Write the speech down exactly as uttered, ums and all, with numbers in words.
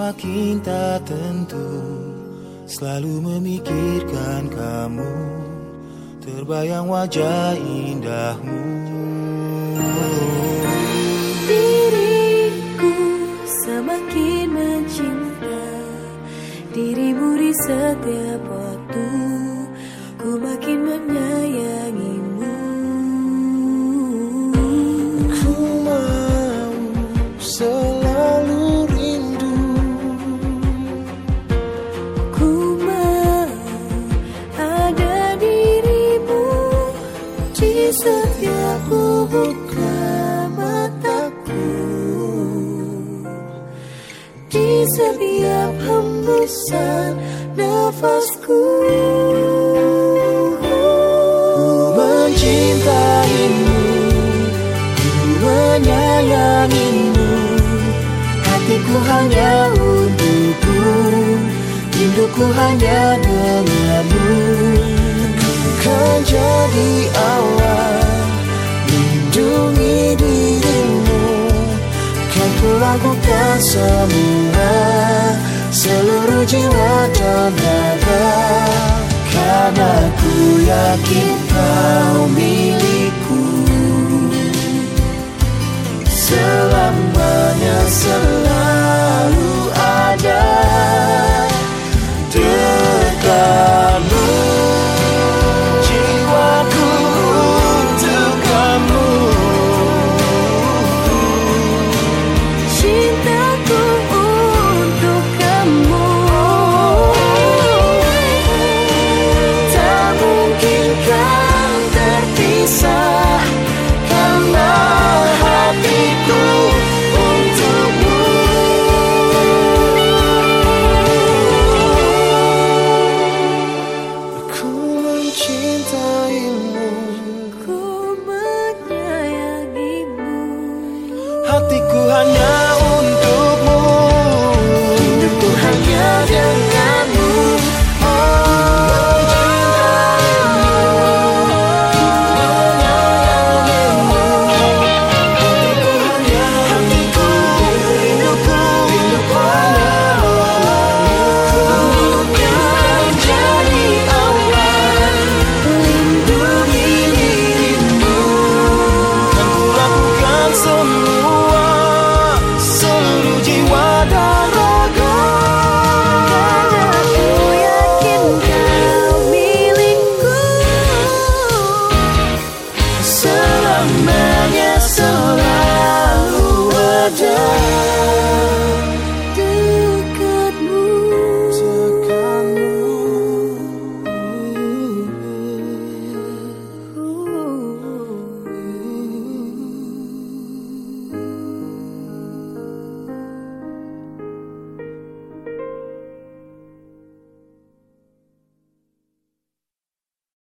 semakin tak tentu, selalu memikirkan kamu, terbayang wajah indahmu. Diriku semakin mencinta dirimu di setiap waktu, ku makin menyayangimu. Ku mau selalu rindu, ku mau ada dirimu di setiap ku buka mataku, di setiap hembusan nafasku. ku mencintaimu, ku menyayangimu, hatiku hanya untukmu, rinduku hanya denganmu. Kan jadi awal lindungi dirimu, kan ku lakukan semua, seluruh jiwa dan raga, karena ku yakin kau milikku selamanya. Selamanya.